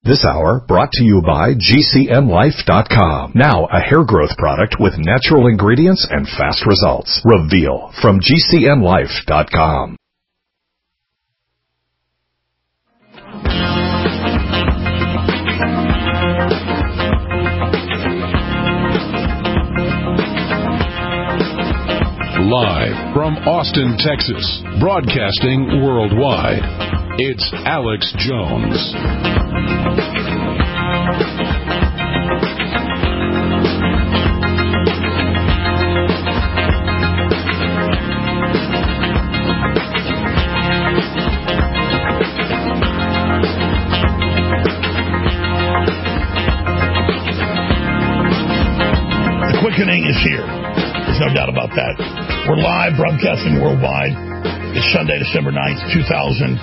This hour brought to you by GCNlife.com. Now a hair growth product with natural ingredients and fast results. Reveal from GCNlife.com. Live from Austin, Texas, broadcasting worldwide, it's Alex Jones. The quickening is here. There's no doubt about that. We're live, broadcasting worldwide. It's Sunday, December 9th, 2018.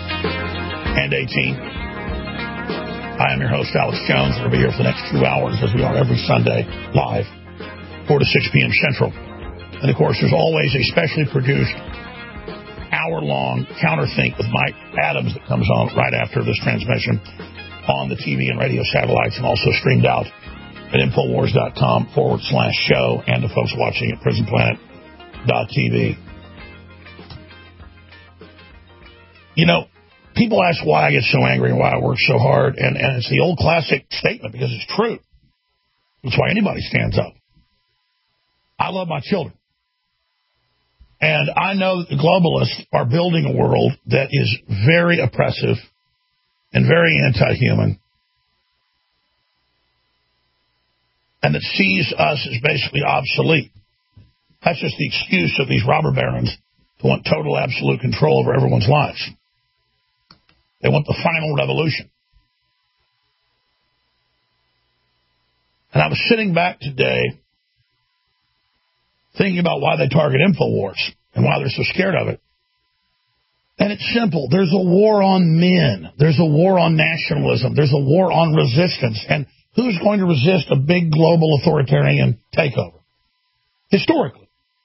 I am your host, Alex Jones. We'll be here for the next 2 hours, as we are every Sunday, live, 4 to 6 p.m. Central. And, of course, there's always a specially produced hour-long Counterthink with Mike Adams that comes on right after this transmission on the TV and radio satellites, and also streamed out at Infowars.com/show, and the folks watching at PrisonPlanet.tv. You know, people ask why I get so angry and why I work so hard, and it's the old classic statement, because it's true. That's why anybody stands up. I love my children. And I know that the globalists are building a world that is very oppressive and very anti-human, and that sees us as basically obsolete. That's just the excuse of these robber barons to want total, absolute control over everyone's lives. They want the final revolution. And I was sitting back today thinking about why they target InfoWars and why they're so scared of it. And it's simple. There's a war on men. There's a war on nationalism. There's a war on resistance. And who's going to resist a big global authoritarian takeover? Historically,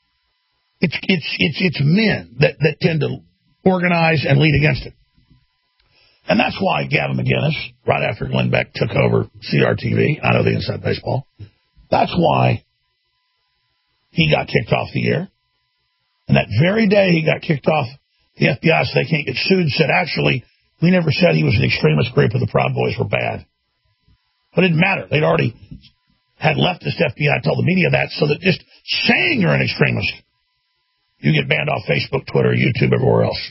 it's men that tend to organize and lead against it. And that's why Gavin McInnes, right after Glenn Beck took over CRTV, I know the Inside Baseball, that's why he got kicked off the air. And that very day he got kicked off the FBI so they can't get sued, said, actually, we never said he was an extremist group or the Proud Boys were bad. But it didn't matter. They'd already had leftist FBI tell the media that, so that just saying you're an extremist, you get banned off Facebook, Twitter, YouTube, everywhere else.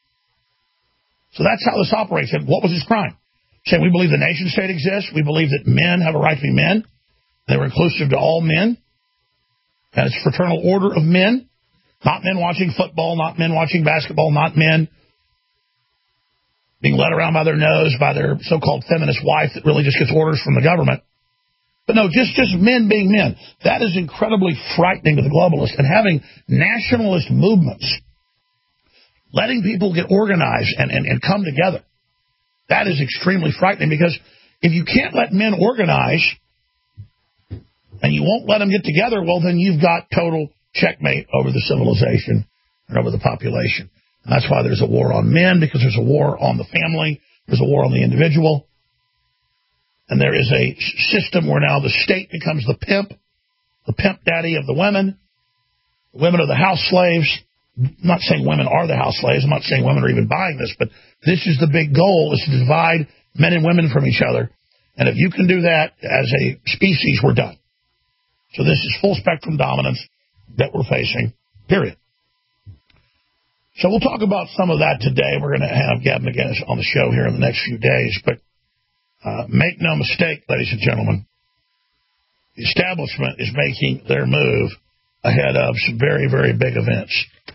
So that's how this operates. And what was his crime? Saying we believe the nation state exists. We believe that men have a right to be men. They were inclusive to all men. And it's fraternal order of men. Not men watching football, not men watching basketball, not men being led around by their nose by their so-called feminist wife that really just gets orders from the government. But no, just men being men. That is incredibly frightening to the globalists. And having nationalist movements, letting people get organized and come together, that is extremely frightening, because if you can't let men organize and you won't let them get together, well, then you've got total checkmate over the civilization and over the population. And that's why there's a war on men, because there's a war on the family, there's a war on the individual, and there is a system where now the state becomes the pimp daddy of the women are the house slaves. I'm not saying women are the house slaves. I'm not saying women are even buying this, but this is the big goal, is to divide men and women from each other. And if you can do that as a species, we're done. So this is full spectrum dominance that we're facing, period. So we'll talk about some of that today. We're going to have Gavin McInnes on the show here in the next few days. But make no mistake, ladies and gentlemen, the establishment is making their move ahead of some very, very big events.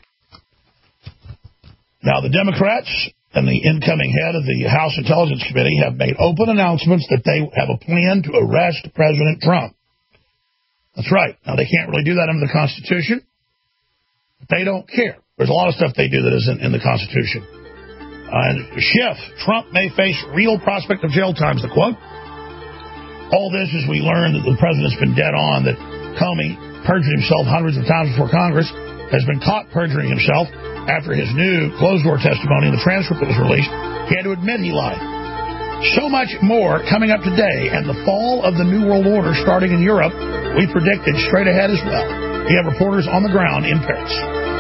Now, the Democrats and the incoming head of the House Intelligence Committee have made open announcements that they have a plan to arrest President Trump. That's right. Now, they can't really do that under the Constitution. But they don't care. There's a lot of stuff they do that isn't in the Constitution. And Schiff, Trump may face real prospect of jail time, is the quote. All this as we learn that the president's been dead on, that Comey perjured himself hundreds of times before Congress, has been caught perjuring himself after his new closed-door testimony in the transcript that was released. He had to admit he lied. So much more coming up today, and the fall of the New World Order starting in Europe, we predicted straight ahead as well. We have reporters on the ground in Paris.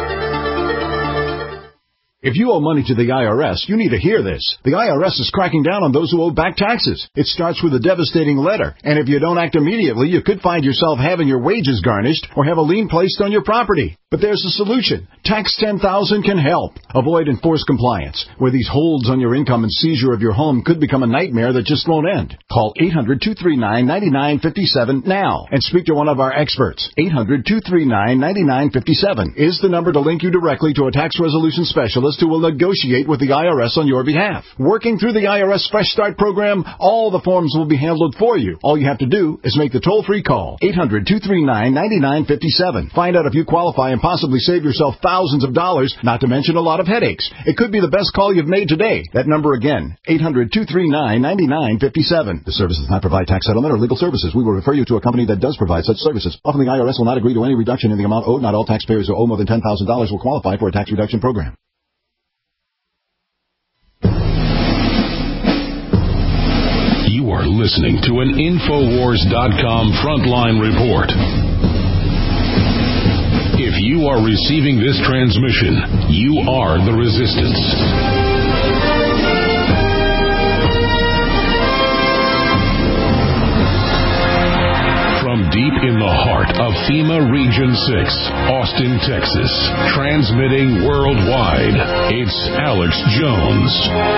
If you owe money to the IRS, you need to hear this. The IRS is cracking down on those who owe back taxes. It starts with a devastating letter, and if you don't act immediately, you could find yourself having your wages garnished or have a lien placed on your property. But there's a solution. Tax 10,000 can help. Avoid enforced compliance, where these holds on your income and seizure of your home could become a nightmare that just won't end. Call 800-239-9957 now and speak to one of our experts. 800-239-9957 is the number to link you directly to a tax resolution specialist who will negotiate with the IRS on your behalf. Working through the IRS Fresh Start program, all the forms will be handled for you. All you have to do is make the toll-free call. 800-239-9957. Find out if you qualify and possibly save yourself thousands of dollars, not to mention a lot of headaches. It could be the best call you've made today. That number again, 800-239-9957. The service does not provide tax settlement or legal services. We will refer you to a company that does provide such services. Often the IRS will not agree to any reduction in the amount owed. Not all taxpayers who owe more than $10,000 will qualify for a tax reduction program. You are listening to an Infowars.com frontline report. If you are receiving this transmission, you are the resistance. From deep in the heart of FEMA Region 6, Austin, Texas, transmitting worldwide, it's Alex Jones.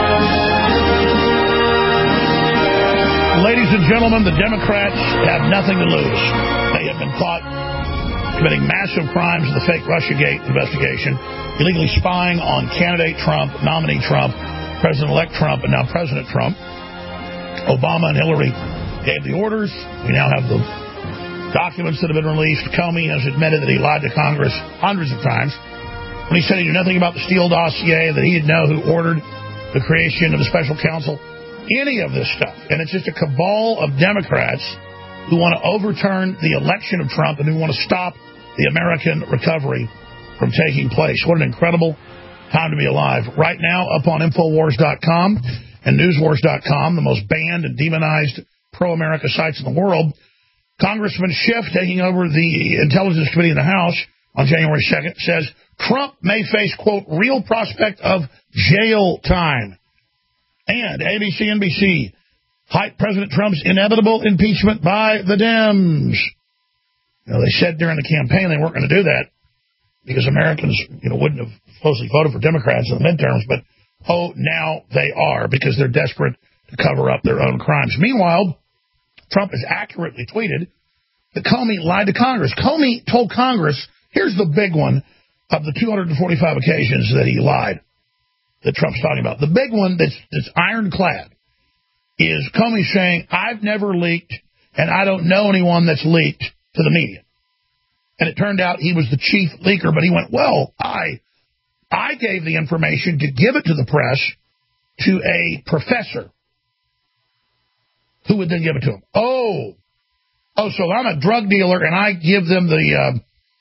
Ladies and gentlemen, the Democrats have nothing to lose. They have been caught committing massive crimes in the fake Russiagate investigation, illegally spying on candidate Trump, nominee Trump, President-elect Trump, and now President Trump. Obama and Hillary gave the orders. We now have the documents that have been released. Comey has admitted that he lied to Congress hundreds of times when he said he knew nothing about the Steele dossier, that he didn't know who ordered the creation of the special counsel. Any of this stuff. And it's just a cabal of Democrats who want to overturn the election of Trump and who want to stop the American recovery from taking place. What an incredible time to be alive. Right now, up on Infowars.com and Newswars.com, the most banned and demonized pro-America sites in the world, Congressman Schiff, taking over the Intelligence Committee in the House on January 2nd, says Trump may face, quote, real prospect of jail time. And ABC, NBC, hype President Trump's inevitable impeachment by the Dems. You know, they said during the campaign they weren't going to do that because Americans, wouldn't have supposedly voted for Democrats in the midterms, but, now they are because they're desperate to cover up their own crimes. Meanwhile, Trump has accurately tweeted that Comey lied to Congress. Comey told Congress, here's the big one of the 245 occasions that he lied that Trump's talking about. The big one that's ironclad is Comey saying, I've never leaked, and I don't know anyone that's leaked to the media. And it turned out he was the chief leaker, but he went, well, I gave the information to give it to the press to a professor who would then give it to him. Oh, so I'm a drug dealer, and I give them the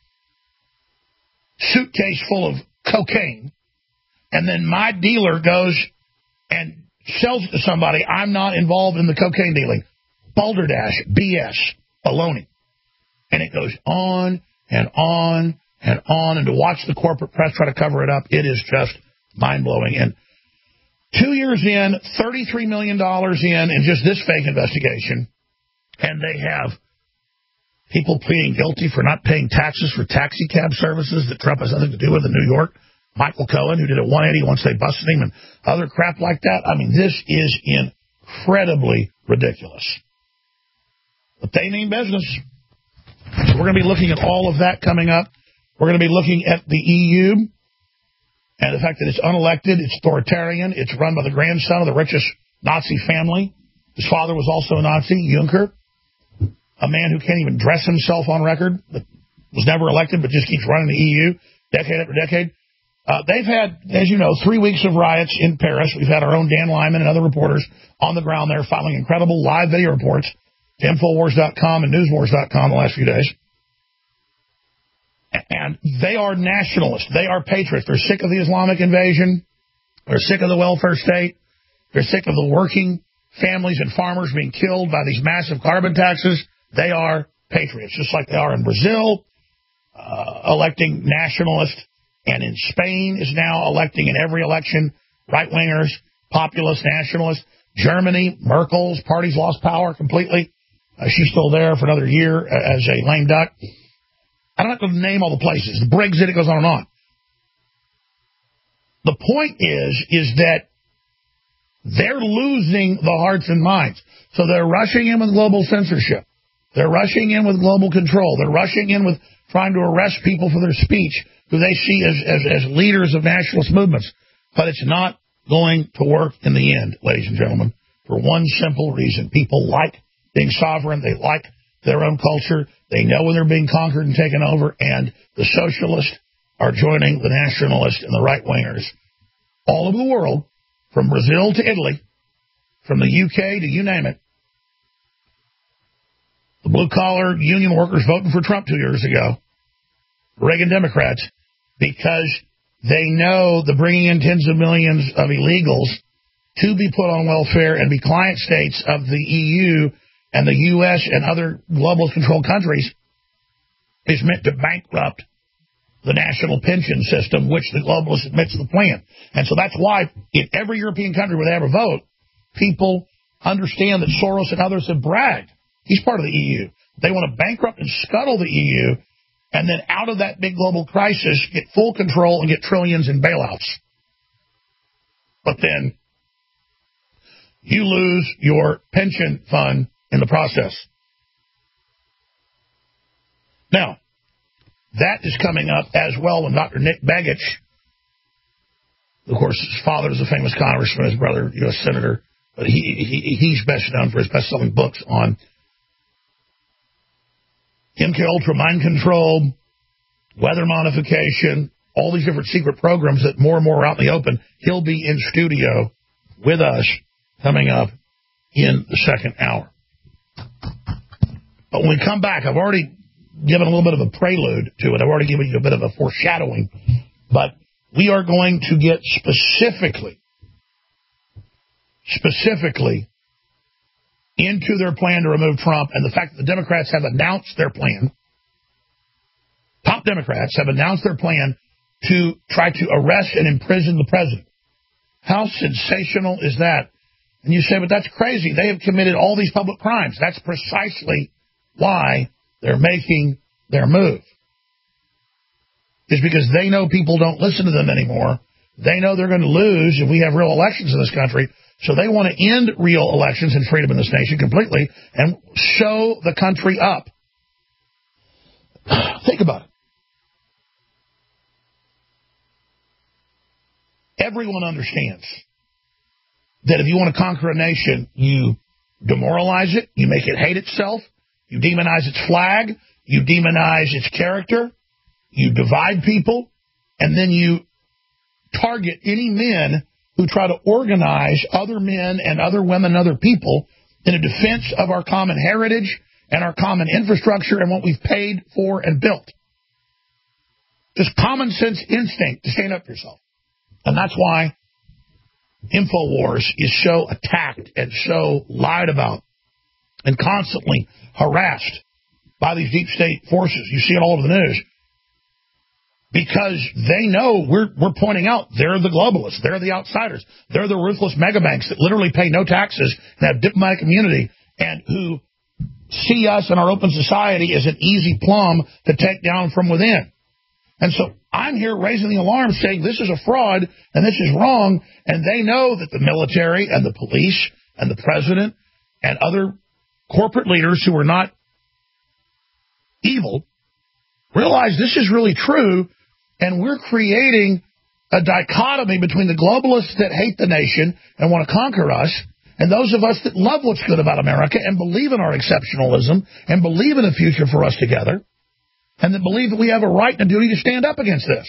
suitcase full of cocaine, and then my dealer goes and sells it to somebody. I'm not involved in the cocaine dealing. Balderdash, BS, baloney. And it goes on and on and on. And to watch the corporate press try to cover it up, it is just mind-blowing. And 2 years in, $33 million in just this fake investigation, and they have people pleading guilty for not paying taxes for taxi cab services that Trump has nothing to do with in New York. Michael Cohen, who did a 180 once they busted him, and other crap like that. I mean, this is incredibly ridiculous. But they mean business. So we're going to be looking at all of that coming up. We're going to be looking at the EU and the fact that it's unelected, it's authoritarian, it's run by the grandson of the richest Nazi family. His father was also a Nazi, Juncker, a man who can't even dress himself on record, but was never elected, but just keeps running the EU decade after decade. They've had, as you know, 3 weeks of riots in Paris. We've had our own Dan Lyman and other reporters on the ground there filing incredible live video reports to Infowars.com and Newswars.com the last few days. And they are nationalists. They are patriots. They're sick of the Islamic invasion. They're sick of the welfare state. They're sick of the working families and farmers being killed by these massive carbon taxes, they are patriots, just like they are in Brazil, electing nationalists, and in Spain is now electing in every election right-wingers, populist nationalists. Germany, Merkel's party's lost power completely. She's still there for another year as a lame duck. I don't have to name all the places. The Brexit, it goes on and on. The point is that they're losing the hearts and minds. So they're rushing in with global censorship. They're rushing in with global control. They're rushing in with trying to arrest people for their speech who they see as leaders of nationalist movements. But it's not going to work in the end, ladies and gentlemen, for one simple reason. People like being sovereign. They like their own culture. They know when they're being conquered and taken over, and the socialists are joining the nationalists and the right-wingers all over the world, from Brazil to Italy, from the UK to you name it. The blue-collar union workers voting for Trump 2 years ago, Reagan Democrats, because they know the bringing in tens of millions of illegals to be put on welfare and be client states of the EU and the U.S. and other globalist controlled countries is meant to bankrupt the national pension system, which the globalists admits the plan. And so that's why in every European country where they have a vote, people understand that Soros and others have bragged. He's part of the EU. They want to bankrupt and scuttle the EU, and then out of that big global crisis, get full control and get trillions in bailouts. But then you lose your pension fund in the process. Now, that is coming up as well when Dr. Nick Begich, of course, his father is a famous congressman, his brother, U.S. Senator, but he's best known for his best-selling books on MKUltra, mind control, weather modification, all these different secret programs that more and more are out in the open. He'll be in studio with us coming up in the second hour. But when we come back, I've already given a little bit of a prelude to it. I've already given you a bit of a foreshadowing. But we are going to get specifically into their plan to remove Trump, and the fact that the Democrats have announced their plan. Top Democrats have announced their plan to try to arrest and imprison the president. How sensational is that? And you say, but that's crazy. They have committed all these public crimes. That's precisely why they're making their move. It's because they know people don't listen to them anymore. They know they're going to lose if we have real elections in this country. So they want to end real elections and freedom in this nation completely and show the country up. Think about it. Everyone understands that if you want to conquer a nation, you demoralize it, you make it hate itself, you demonize its flag, you demonize its character, you divide people, and then you target any men who try to organize other men and other women and other people in a defense of our common heritage and our common infrastructure and what we've paid for and built. Just common sense instinct to stand up for yourself. And that's why InfoWars is so attacked and so lied about and constantly harassed by these deep state forces. You see it all over the news. Because they know we're pointing out they're the globalists, they're the outsiders, they're the ruthless megabanks that literally pay no taxes and have diplomatic immunity and who see us in our open society as an easy plum to take down from within. And so I'm here raising the alarm saying this is a fraud and this is wrong, and they know that the military and the police and the president and other corporate leaders who are not evil realize this is really true. And we're creating a dichotomy between the globalists that hate the nation and want to conquer us and those of us that love what's good about America and believe in our exceptionalism and believe in a future for us together and that believe that we have a right and a duty to stand up against this.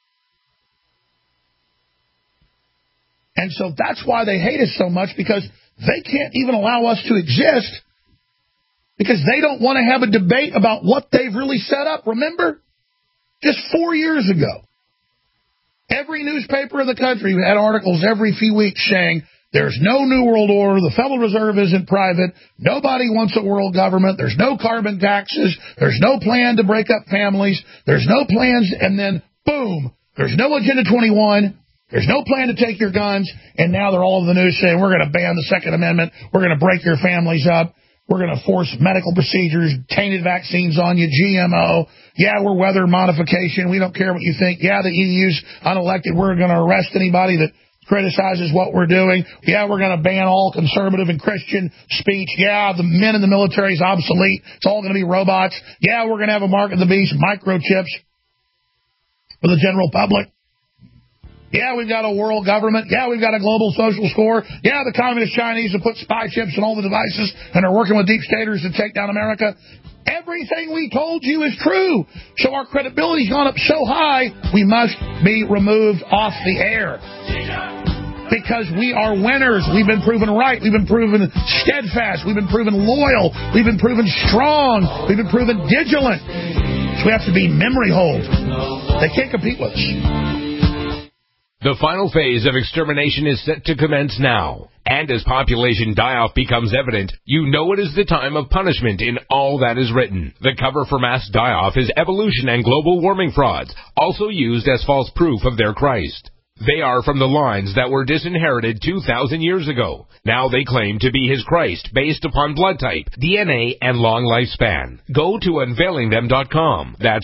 And so that's why they hate us so much, because they can't even allow us to exist because they don't want to have a debate about what they've really set up. Remember? Just 4 years ago, every newspaper in the country had articles every few weeks saying There's no New World Order. The Federal Reserve isn't private. Nobody wants a world government. There's no carbon taxes. There's no plan to break up families. There's no plans, and then, boom, there's no Agenda 21. There's no plan to take your guns, and now they're all over the news saying we're going to ban the Second Amendment. We're going to break your families up. We're going to force medical procedures, tainted vaccines on you, GMO. Yeah, we're weather modification. We don't care what you think. Yeah, the EU's unelected. We're going to arrest anybody that criticizes what we're doing. Yeah, we're going to ban all conservative and Christian speech. Yeah, the men in the military is obsolete. It's all going to be robots. Yeah, we're going to have a mark of the beast, microchips for the general public. Yeah, we've got a world government. Yeah, we've got a global social score. Yeah, the communist Chinese have put spy chips in all the devices and are working with deep staters to take down America. Everything we told you is true. So our credibility's gone up so high, we must be removed off the air. Because we are winners. We've been proven right. We've been proven steadfast. We've been proven loyal. We've been proven strong. We've been proven vigilant. So we have to be memory hold. They can't compete with us. The final phase of extermination is set to commence now. And as population die-off becomes evident, you know it is the time of punishment in all that is written. The cover for mass die-off is evolution and global warming frauds, also used as false proof of their Christ. They are from the lines that were disinherited 2,000 years ago. Now they claim to be his Christ based upon blood type, DNA, and long lifespan. Go to unveilingthem.com. That's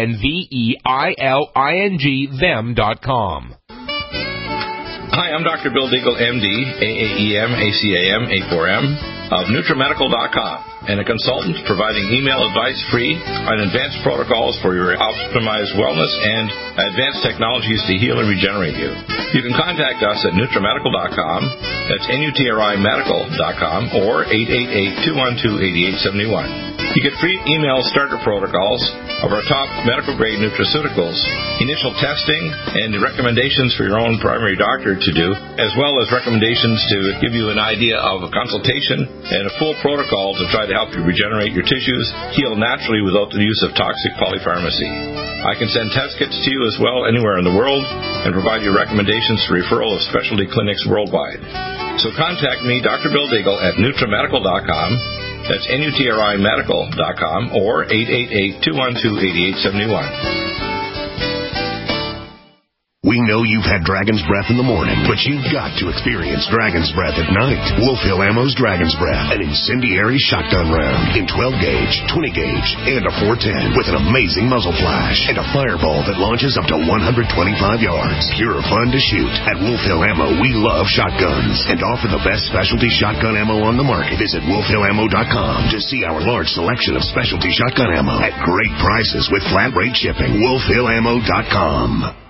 UNVEILING them.com. Hi, I'm Dr. Bill Deagle, MD, AAEM, ACAM, A4M, of NutriMedical.com, and a consultant providing email advice free on advanced protocols for your optimized wellness and advanced technologies to heal and regenerate you. You can contact us at NutriMedical.com, that's NutriMedical.com, or 888-212-8871. You get free email starter protocols of our top medical-grade nutraceuticals, initial testing, and recommendations for your own primary doctor to do, as well as recommendations to give you an idea of a consultation and a full protocol to try to help you regenerate your tissues, heal naturally without the use of toxic polypharmacy. I can send test kits to you as well anywhere in the world and provide you recommendations for referral of specialty clinics worldwide. So contact me, Dr. Bill Deagle, at NutriMedical.com. That's NutriMedical.com or 888-212-8871. We know you've had Dragon's Breath in the morning, but you've got to experience Dragon's Breath at night. Wolf Hill Ammo's Dragon's Breath, an incendiary shotgun round in 12-gauge, 20-gauge, and a 410 with an amazing muzzle flash and a fireball that launches up to 125 yards. Pure fun to shoot. At Wolf Hill Ammo, we love shotguns and offer the best specialty shotgun ammo on the market. Visit WolfHillAmmo.com to see our large selection of specialty shotgun ammo at great prices with flat rate shipping. WolfHillAmmo.com.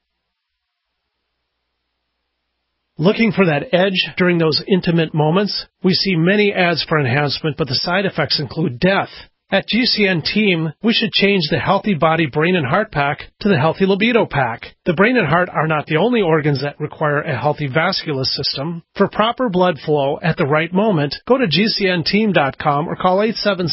Looking for that edge during those intimate moments? We see many ads for enhancement, but the side effects include death. At GCN Team, we should change the Healthy Body, Brain, and Heart Pack to the Healthy Libido Pack. The brain and heart are not the only organs that require a healthy vascular system. For proper blood flow at the right moment, go to GCNteam.com or call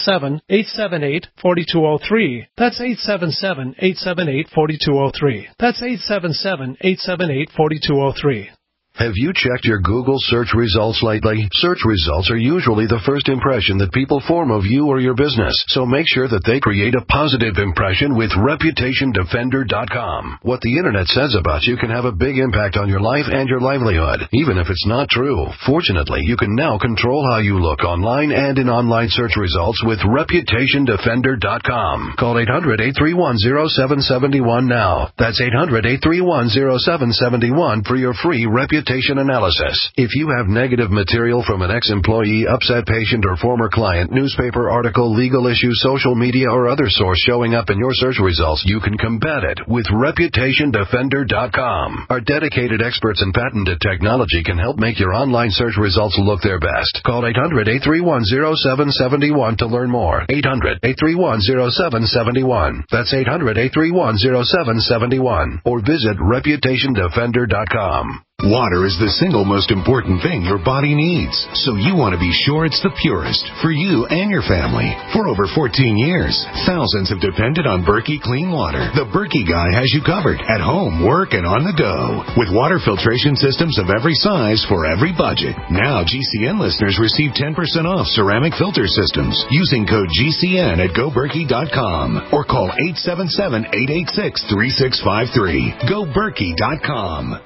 877-878-4203. That's 877-878-4203. That's 877-878-4203. Have you checked your Google search results lately? Search results are usually the first impression that people form of you or your business, so make sure that they create a positive impression with ReputationDefender.com. What the Internet says about you can have a big impact on your life and your livelihood, even if it's not true. Fortunately, you can now control how you look online and in online search results with ReputationDefender.com. Call 800-831-0771 now. That's 800-831-0771 for your free reputation analysis. If you have negative material from an ex-employee, upset patient, or former client, newspaper article, legal issue, social media, or other source showing up in your search results, you can combat it with ReputationDefender.com. Our dedicated experts in patented technology can help make your online search results look their best. Call 800-831-0771 to learn more. 800-831-0771. That's 800-831-0771. Or visit ReputationDefender.com. Water is the single most important thing your body needs, so you want to be sure it's the purest for you and your family. For over 14 years, thousands have depended on Berkey Clean Water. The Berkey guy has you covered at home, work, and on the go. With water filtration systems of every size for every budget. Now GCN listeners receive 10% off ceramic filter systems using code GCN at GoBerkey.com or call 877-886-3653. GoBerkey.com.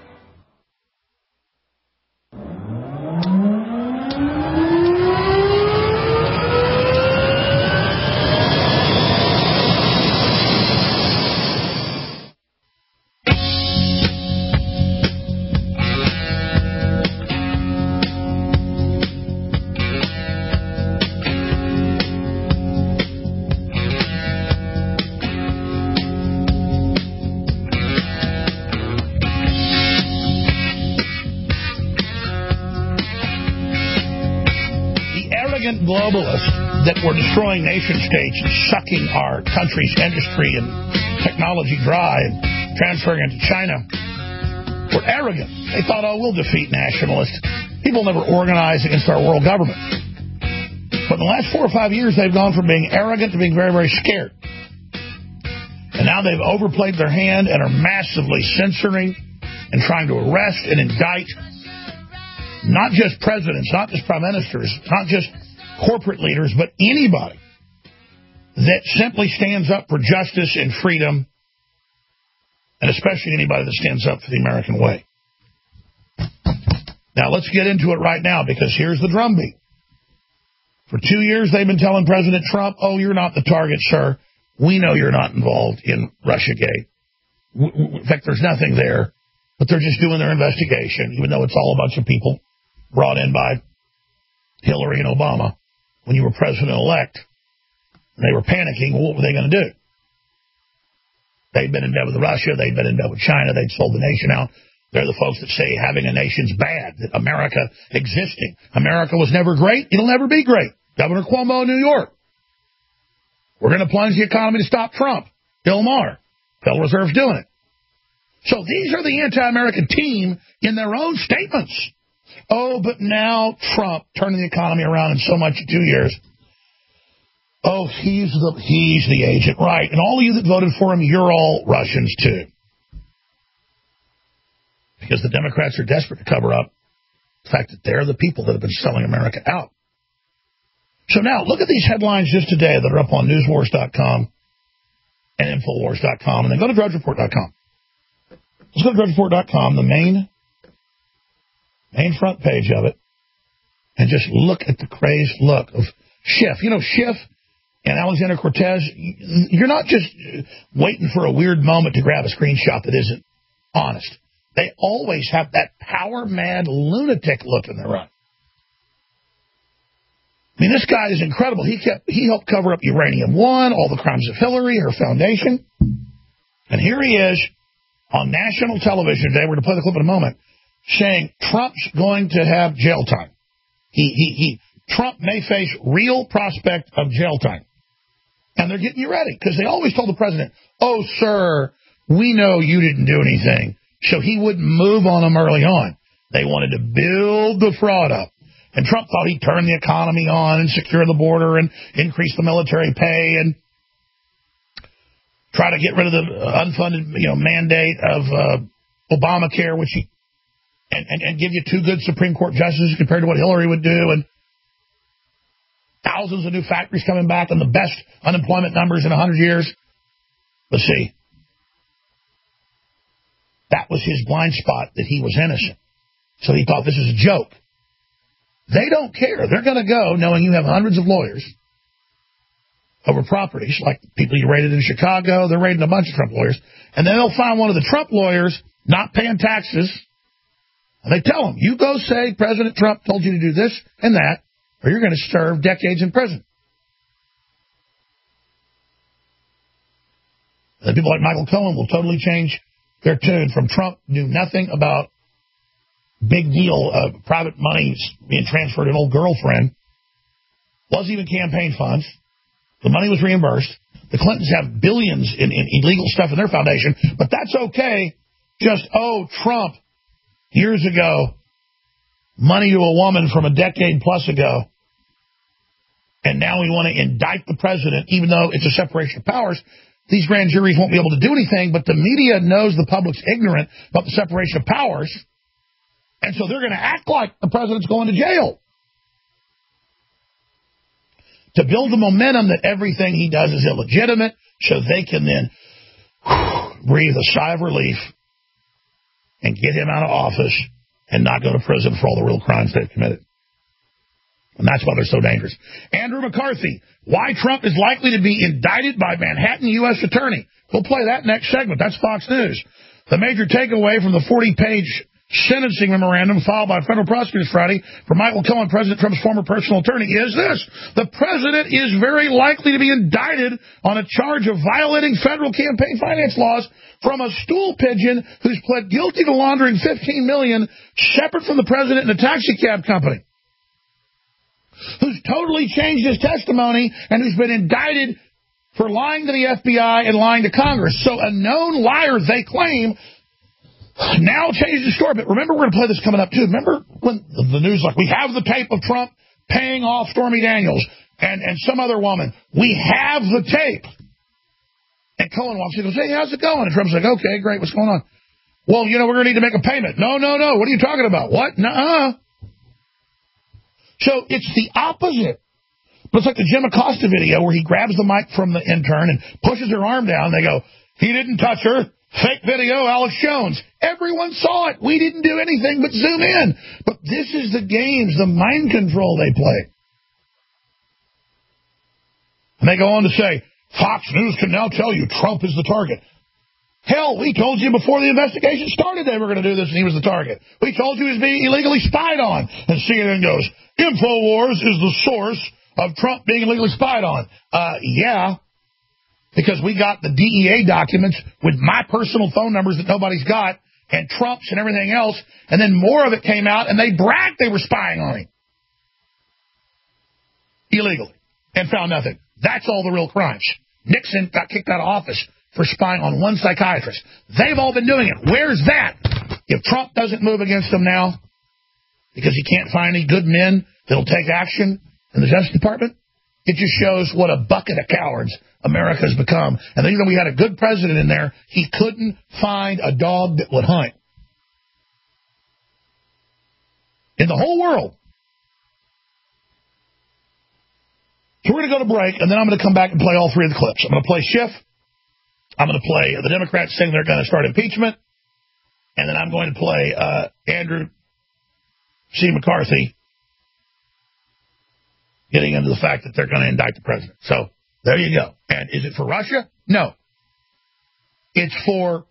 Globalists that were destroying nation states and sucking our country's industry and technology dry and transferring it to China were arrogant. They thought, oh, we'll defeat nationalists. People never organize against our world government. But in the last 4 or 5 years, they've gone from being arrogant to being very, very scared. And now they've overplayed their hand and are massively censoring and trying to arrest and indict not just presidents, not just prime ministers, not just corporate leaders, but anybody that simply stands up for justice and freedom, and especially anybody that stands up for the American way. Now, let's get into it right now, because here's the drumbeat. For 2 years, they've been telling President Trump, oh, you're not the target, sir. We know you're not involved in Russiagate. In fact, there's nothing there, but they're just doing their investigation, even though it's all a bunch of people brought in by Hillary and Obama when you were president-elect. They were panicking. Well, what were they going to do? They'd been in bed with Russia. They'd been in bed with China. They'd sold the nation out. They're the folks that say having a nation's bad, that America existing. America was never great. It'll never be great. Governor Cuomo in New York. We're going to plunge the economy to stop Trump. Bill Maher. Federal Reserve's doing it. So these are the anti-American team in their own statements. Oh, but now Trump turning the economy around in so much in 2 years. Oh, he's the agent, right? And all of you that voted for him, you're all Russians too, because the Democrats are desperate to cover up the fact that they're the people that have been selling America out. So now look at these headlines just today that are up on newswars.com and infowars.com, and then go to drudgereport.com. Let's go to drudgereport.com, the main front page of it, and just look at the crazed look of Schiff. You know, Schiff and Alexander Cortez, you're not just waiting for a weird moment to grab a screenshot that isn't honest. They always have that power-mad lunatic look in their eye. I mean, this guy is incredible. He helped cover up Uranium One, all the crimes of Hillary, her foundation. And here he is on national television today. We're going to play the clip in a moment, saying Trump's going to have jail time. Trump may face real prospect of jail time. And they're getting you ready, because they always told the president, oh, sir, we know you didn't do anything. So he wouldn't move on them early on. They wanted to build the fraud up. And Trump thought he'd turn the economy on and secure the border and increase the military pay and try to get rid of the unfunded mandate of Obamacare, which he and give you 2 good Supreme Court justices compared to what Hillary would do, and thousands of new factories coming back and the best unemployment numbers in 100 years. But see, that was his blind spot, that he was innocent. So he thought this is a joke. They don't care. They're going to go knowing you have hundreds of lawyers over properties, like people you raided in Chicago. They're raiding a bunch of Trump lawyers. And then they'll find one of the Trump lawyers not paying taxes. And they tell him, you go say President Trump told you to do this and that, or you're going to serve decades in prison. And people like Michael Cohen will totally change their tune from Trump knew nothing about big deal private money being transferred to an old girlfriend. Wasn't even campaign funds. The money was reimbursed. The Clintons have billions in illegal stuff in their foundation, but that's okay. Just, Trump years ago, money to a woman from a decade plus ago, and now we want to indict the president, even though it's a separation of powers. These grand juries won't be able to do anything, but the media knows the public's ignorant about the separation of powers, and so they're going to act like the president's going to jail to build the momentum that everything he does is illegitimate, so they can then breathe a sigh of relief and get him out of office and not go to prison for all the real crimes they've committed. And that's why they're so dangerous. Andrew McCarthy, why Trump is likely to be indicted by Manhattan U.S. Attorney. We'll play that next segment. That's Fox News. The major takeaway from the 40-page sentencing memorandum filed by federal prosecutors Friday for Michael Cohen, President Trump's former personal attorney, is this. The president is very likely to be indicted on a charge of violating federal campaign finance laws from a stool pigeon who's pled guilty to laundering $15 million separate from the president and a taxi cab company, who's totally changed his testimony and who's been indicted for lying to the FBI and lying to Congress. So a known liar, they claim, now changed the story. But remember, we're going to play this coming up, too. Remember when the news, like, we have the tape of Trump paying off Stormy Daniels and some other woman. We have the tape. And Cohen walks in and goes, hey, how's it going? And Trump's like, okay, great, what's going on? Well, we're going to need to make a payment. No, what are you talking about? What? Nuh-uh. So it's the opposite. But it's like the Jim Acosta video where he grabs the mic from the intern and pushes her arm down. They go, he didn't touch her. Fake video, Alex Jones. Everyone saw it. We didn't do anything but zoom in. But this is the games, the mind control they play. And they go on to say, Fox News can now tell you Trump is the target. Hell, we told you before the investigation started they were going to do this and he was the target. We told you he was being illegally spied on. And CNN goes, InfoWars is the source of Trump being illegally spied on. Yeah, because we got the DEA documents with my personal phone numbers that nobody's got and Trump's and everything else, and then more of it came out and they bragged they were spying on him illegally and found nothing. That's all the real crimes. Nixon got kicked out of office for spying on one psychiatrist. They've all been doing it. Where's that? If Trump doesn't move against them now because he can't find any good men that'll take action in the Justice Department, it just shows what a bucket of cowards America's become. And even though we had a good president in there, he couldn't find a dog that would hunt in the whole world. So we're going to go to break, and then I'm going to come back and play all three of the clips. I'm going to play Schiff. I'm going to play the Democrats saying they're going to start impeachment. And then I'm going to play Andrew C. McCarthy getting into the fact that they're going to indict the president. So there you go. And is it for Russia? No. It's for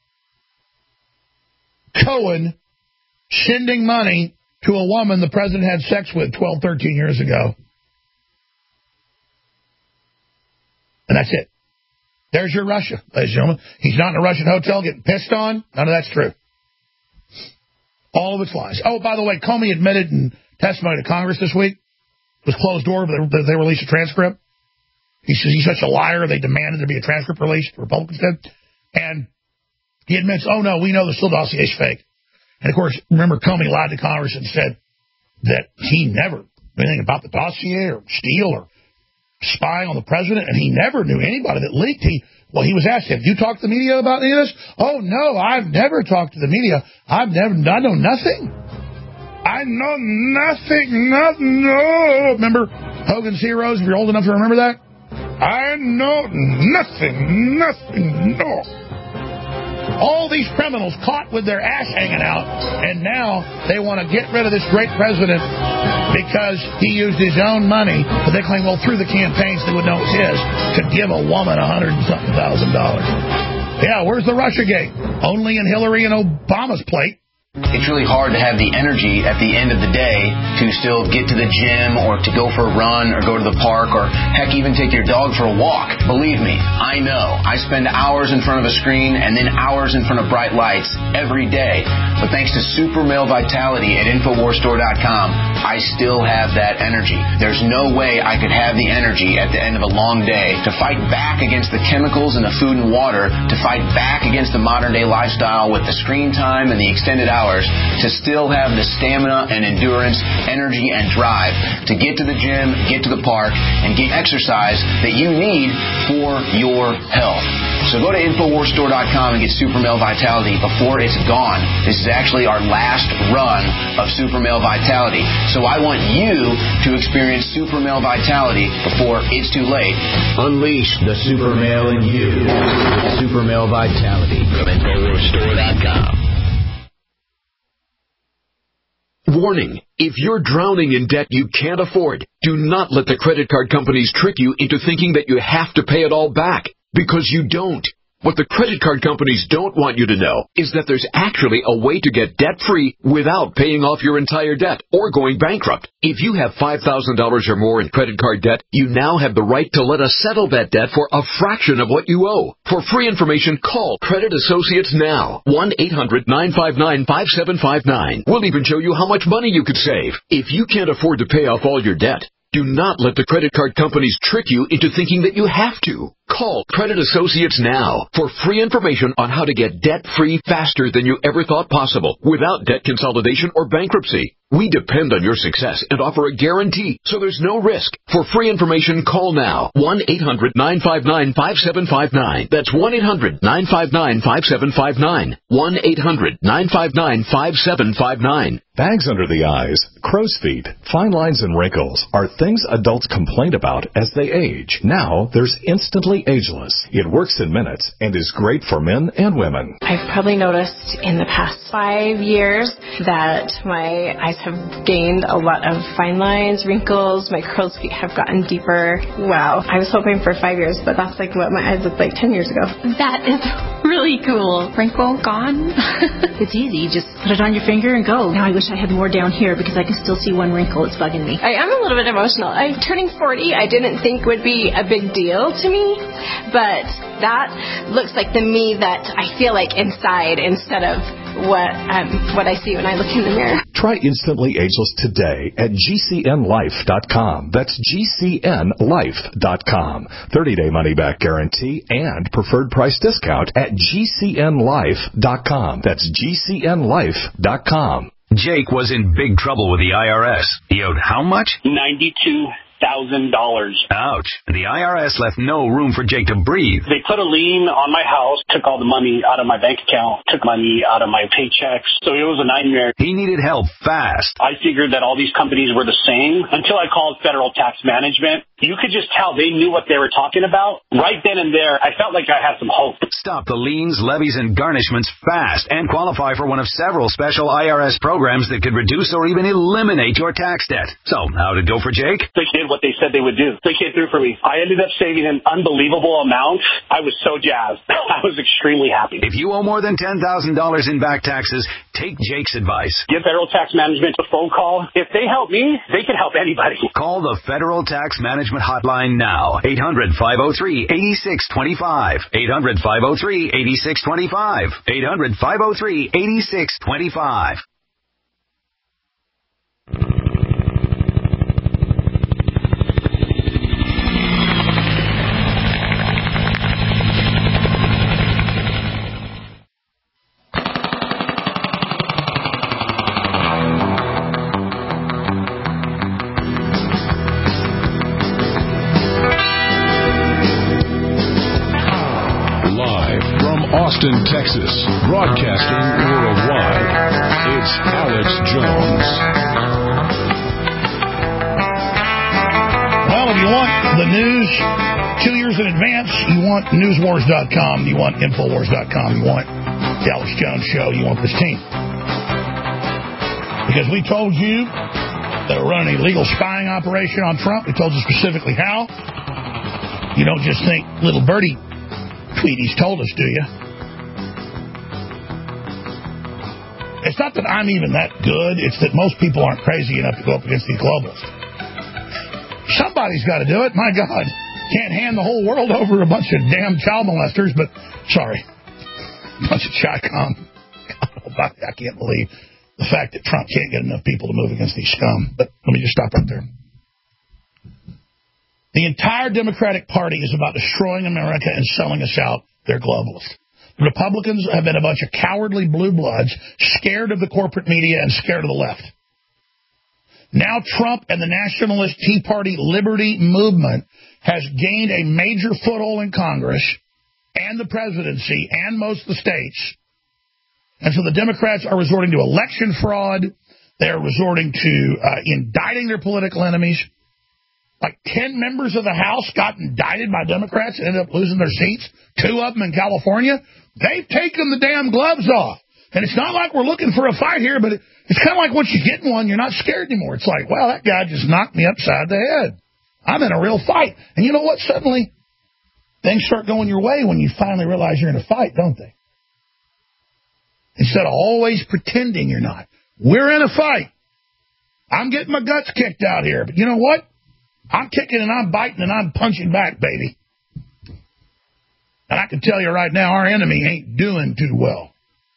Cohen sending money to a woman the president had sex with 12, 13 years ago. And that's it. There's your Russia, ladies and gentlemen. He's not in a Russian hotel getting pissed on. None of that's true. All of it's lies. Oh, by the way, Comey admitted in testimony to Congress this week, it was closed door, but they released a transcript. He says he's such a liar, they demanded there be a transcript released, the Republicans did. And he admits, oh, no, we know the Steele dossier is fake. And, of course, remember, Comey lied to Congress and said that he never knew anything about the dossier or Steele or spying on the president, and he never knew anybody that leaked. He was asked, have you talked to the media about any of this? Oh, no, I've never talked to the media. I know nothing. I know nothing. No. Remember Hogan's Heroes, if you're old enough to remember that? I know nothing. No. All these criminals caught with their ass hanging out, and now they want to get rid of this great president because he used his own money, but they claim, well, through the campaigns they would know it's his, to give a woman $100,000. Yeah, where's the Russiagate? Only in Hillary and Obama's plate. It's really hard to have the energy at the end of the day to still get to the gym or to go for a run or go to the park or, heck, even take your dog for a walk. Believe me, I know. I spend hours in front of a screen and then hours in front of bright lights every day. But thanks to Super Male Vitality at InfoWarsStore.com, I still have that energy. There's no way I could have the energy at the end of a long day to fight back against the chemicals in the food and water, to fight back against the modern-day lifestyle with the screen time and the extended hours. hours to still have the stamina and endurance, energy, and drive to get to the gym, get to the park, and get exercise that you need for your health. So go to InfoWarsStore.com and get Super Male Vitality before it's gone. This is actually our last run of Super Male Vitality. So I want you to experience Super Male Vitality before it's too late. Unleash the Super Male in you. Super Male Vitality from InfoWarsStore.com. Warning, if you're drowning in debt you can't afford, do not let the credit card companies trick you into thinking that you have to pay it all back, because you don't. What the credit card companies don't want you to know is that there's actually a way to get debt-free without paying off your entire debt or going bankrupt. If you have $5,000 or more in credit card debt, you now have the right to let us settle that debt for a fraction of what you owe. For free information, call Credit Associates now. 1-800-959-5759. We'll even show you how much money you could save. If you can't afford to pay off all your debt, do not let the credit card companies trick you into thinking that you have to. Call Credit Associates now for free information on how to get debt-free faster than you ever thought possible without debt consolidation or bankruptcy. We depend on your success and offer a guarantee, so there's no risk. For free information, call now. 1-800-959-5759. That's 1-800-959-5759. 1-800-959-5759. Bags under the eyes, crow's feet, fine lines and wrinkles are things adults complain about as they age. Now there's Instantly Ageless. It works in minutes and is great for men and women. I've probably noticed in the past 5 years that my eyes have gained a lot of fine lines, wrinkles, my crow's feet have gotten deeper. Wow. I was hoping for 5 years, but that's like what my eyes looked like 10 years ago. That is really cool. Wrinkle gone. It's easy. Just put it on your finger and go. Now I wish I had more down here because I can still see one wrinkle. It's bugging me. I am a little bit emotional. I'm turning 40. I didn't think would be a big deal to me, but that looks like the me that I feel like inside instead of what I see when I look in the mirror. Try Instantly Ageless today at GCNLife.com. That's GCNLife.com. 30-day money-back guarantee and preferred price discount at GCNLife.com. That's GCNLife.com. Jake was in big trouble with the IRS. He owed how much? $92,000. Ouch. The IRS left no room for Jake to breathe. They put a lien on my house, took all the money out of my bank account, took money out of my paychecks. So it was a nightmare. He needed help fast. I figured that all these companies were the same until I called Federal Tax Management. You could just tell they knew what they were talking about. Right then and there, I felt like I had some hope. Stop the liens, levies, and garnishments fast and qualify for one of several special IRS programs that could reduce or even eliminate your tax debt. So, how'd it go for Jake? They did what they said they would do. They came through for me. I ended up saving an unbelievable amount. I was so jazzed. I was extremely happy. If you owe more than $10,000 in back taxes, take Jake's advice. Give Federal Tax Management a phone call. If they help me, they can help anybody. Call the Federal Tax Management hotline now. 800-503-8625. 800-503-8625. 800-503-8625. Austin, Texas, broadcasting worldwide. It's Alex Jones. Well, if you want the news 2 years in advance, you want newswars.com, you want infowars.com, you want the Alex Jones Show, you want this team. Because we told you that we're running an illegal spying operation on Trump. We told you specifically how. You don't just think little birdie Tweety's told us, do you? It's not that I'm even that good. It's that most people aren't crazy enough to go up against these globalists. Somebody's got to do it. My God. Can't hand the whole world over a bunch of damn child molesters, but, sorry, a bunch of Chi-Com. I can't believe the fact that Trump can't get enough people to move against these scum. But let me just stop right there. The entire Democratic Party is about destroying America and selling us out. They're globalists. Republicans have been a bunch of cowardly blue bloods, scared of the corporate media and scared of the left. Now Trump and the nationalist Tea Party liberty movement has gained a major foothold in Congress and the presidency and most of the states. And so the Democrats are resorting to election fraud. They're resorting to indicting their political enemies. Like 10 members of the House got indicted by Democrats and ended up losing their seats. 2 of them in California. They've taken the damn gloves off. And it's not like we're looking for a fight here, but it's kind of like once you get in one, you're not scared anymore. It's like, well, that guy just knocked me upside the head. I'm in a real fight. And you know what? Suddenly, things start going your way when you finally realize you're in a fight, don't they? Instead of always pretending you're not. We're in a fight. I'm getting my guts kicked out here. But you know what? I'm kicking and I'm biting and I'm punching back, baby. And I can tell you right now, our enemy ain't doing too well.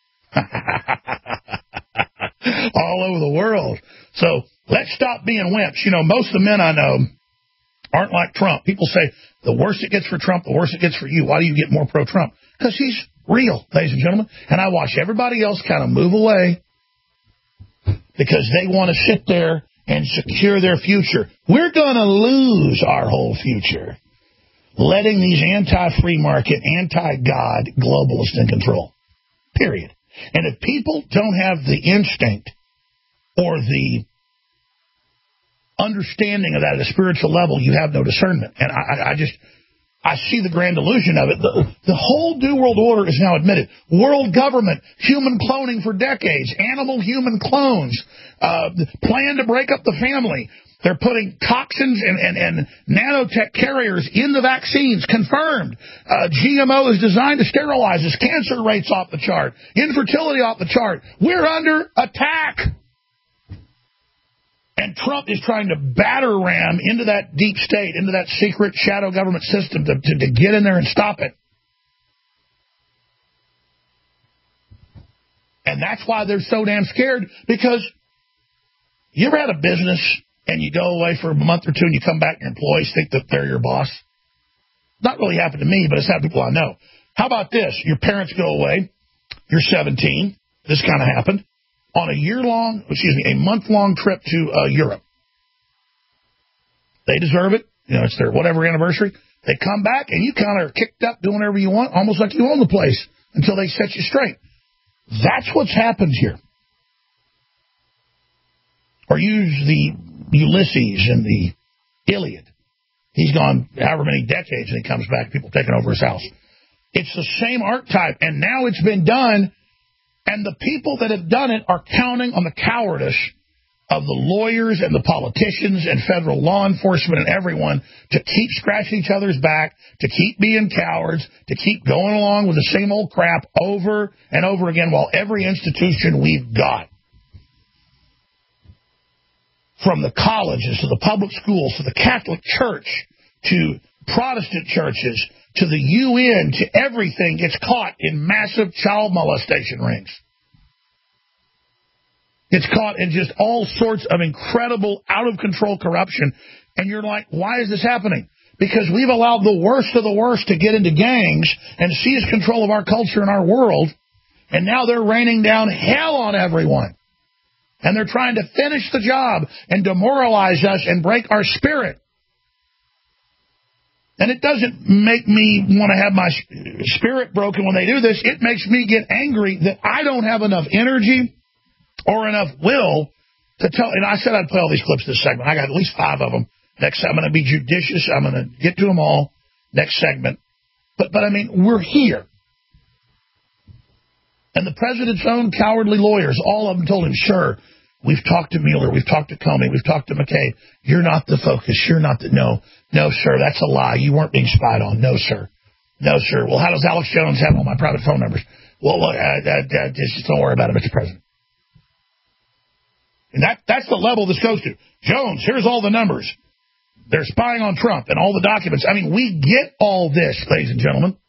All over the world. So let's stop being wimps. You know, most of the men I know aren't like Trump. People say, the worse it gets for Trump, the worse it gets for you. Why do you get more pro-Trump? Because he's real, ladies and gentlemen. And I watch everybody else kind of move away because they want to sit there and secure their future. We're going to lose our whole future letting these anti-free market, anti-God globalists in control. Period. And if people don't have the instinct or the understanding of that at a spiritual level, you have no discernment. And I see the grand illusion of it. The whole New World Order is now admitted. World government, human cloning for decades, animal-human clones, plan to break up the family. They're putting toxins and nanotech carriers in the vaccines, confirmed. GMO is designed to sterilize us. Cancer rates off the chart. Infertility off the chart. We're under attack. And Trump is trying to batter ram into that deep state, into that secret shadow government system to get in there and stop it. And that's why they're so damn scared, because you ever had a business and you go away for a month or two and you come back and your employees think that they're your boss? Not really happened to me, but it's happened to people I know. How about this? Your parents go away. You're 17. This kind of happened. On a month-long trip to Europe. They deserve it. You know, it's their whatever anniversary. They come back and you kind of are kicked up doing whatever you want, almost like you own the place until they set you straight. That's what's happened here. Or use the Ulysses and the Iliad. He's gone however many decades and he comes back, people taking over his house. It's the same archetype, and now it's been done. And the people that have done it are counting on the cowardice of the lawyers and the politicians and federal law enforcement and everyone to keep scratching each other's back, to keep being cowards, to keep going along with the same old crap over and over again while every institution we've got, from the colleges to the public schools to the Catholic Church to Protestant churches to the UN, to everything, gets caught in massive child molestation rings. It's caught in just all sorts of incredible, out-of-control corruption. And you're like, why is this happening? Because we've allowed the worst of the worst to get into gangs and seize control of our culture and our world. And now they're raining down hell on everyone. And they're trying to finish the job and demoralize us and break our spirit. And it doesn't make me want to have my spirit broken when they do this. It makes me get angry that I don't have enough energy or enough will to tell. And I said I'd play all these clips this segment. I got at least 5 of them. Next, I'm going to be judicious. I'm going to get to them all next segment. But I mean, we're here. And the president's own cowardly lawyers, all of them told him, sure, we've talked to Mueller, we've talked to Comey, we've talked to McCabe. You're not the focus. You're not the... No, sir, that's a lie. You weren't being spied on. No, sir. No, sir. Well, how does Alex Jones have all my private phone numbers? Well, look, just don't worry about it, Mr. President. And that's the level this goes to. Jones, here's all the numbers. They're spying on Trump and all the documents. I mean, we get all this, ladies and gentlemen.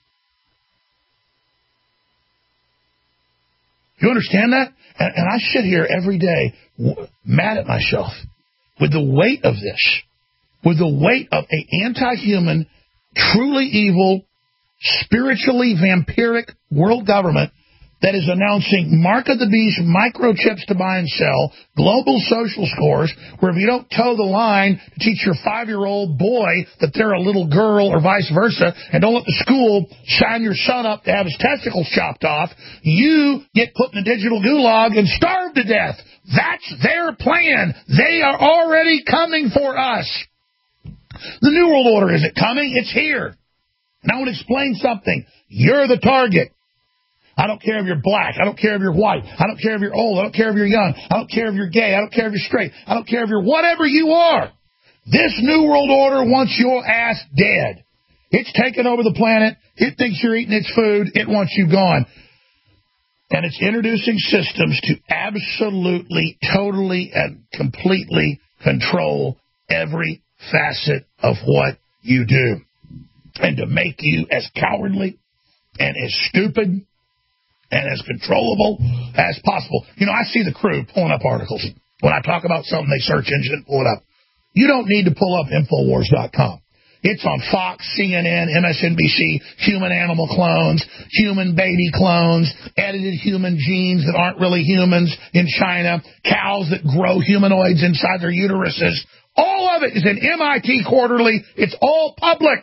You understand that? And I sit here every day mad at myself with the weight of this, with the weight of an anti-human, truly evil, spiritually vampiric world government that is announcing mark of the beast microchips to buy and sell, global social scores, where if you don't toe the line to teach your 5-year-old boy that they're a little girl or vice versa, and don't let the school sign your son up to have his testicles chopped off, you get put in a digital gulag and starve to death. That's their plan. They are already coming for us. The New World Order isn't coming. It's here. And I want to explain something. You're the target. I don't care if you're black. I don't care if you're white. I don't care if you're old. I don't care if you're young. I don't care if you're gay. I don't care if you're straight. I don't care if you're whatever you are. This New World Order wants your ass dead. It's taken over the planet. It thinks you're eating its food. It wants you gone. And it's introducing systems to absolutely, totally, and completely control every facet of what you do. And to make you as cowardly and as stupid and as controllable as possible. You know, I see the crew pulling up articles. When I talk about something, they search engine and pull it up. You don't need to pull up Infowars.com. It's on Fox, CNN, MSNBC, human-animal clones, human baby clones, edited human genes that aren't really humans in China, cows that grow humanoids inside their uteruses. All of it is in MIT Quarterly. It's all public.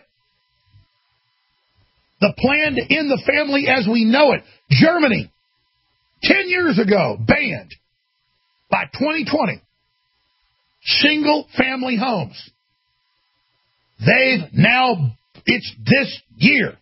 The plan to end the family as we know it. Germany, 10 years ago, banned by 2020 single-family homes. They've now, it's this year.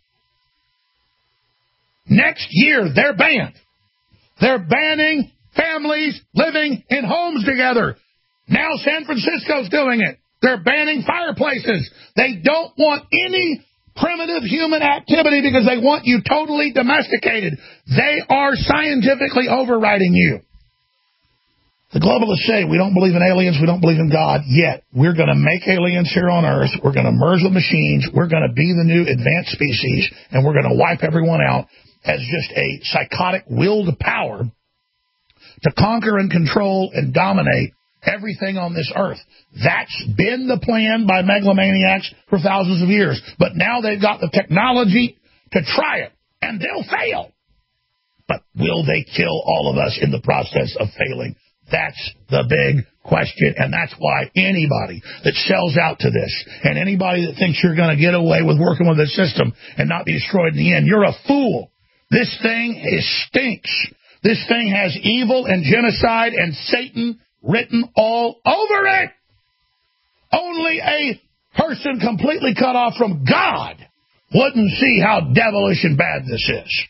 Next year, they're banned. They're banning families living in homes together. Now San Francisco's doing it. They're banning fireplaces. They don't want any primitive human activity because they want you totally domesticated. They are scientifically overriding you. The globalists say we don't believe in aliens, we don't believe in God yet. We're going to make aliens here on Earth. We're going to merge with machines. We're going to be the new advanced species, and we're going to wipe everyone out as just a psychotic will to power to conquer and control and dominate everything on this earth. That's been the plan by megalomaniacs for thousands of years. But now they've got the technology to try it, and they'll fail. But will they kill all of us in the process of failing? That's the big question, and that's why anybody that sells out to this and anybody that thinks you're going to get away with working with this system and not be destroyed in the end, you're a fool. This thing stinks. This thing has evil and genocide and Satan written all over it. Only a person completely cut off from God wouldn't see how devilish and bad this is.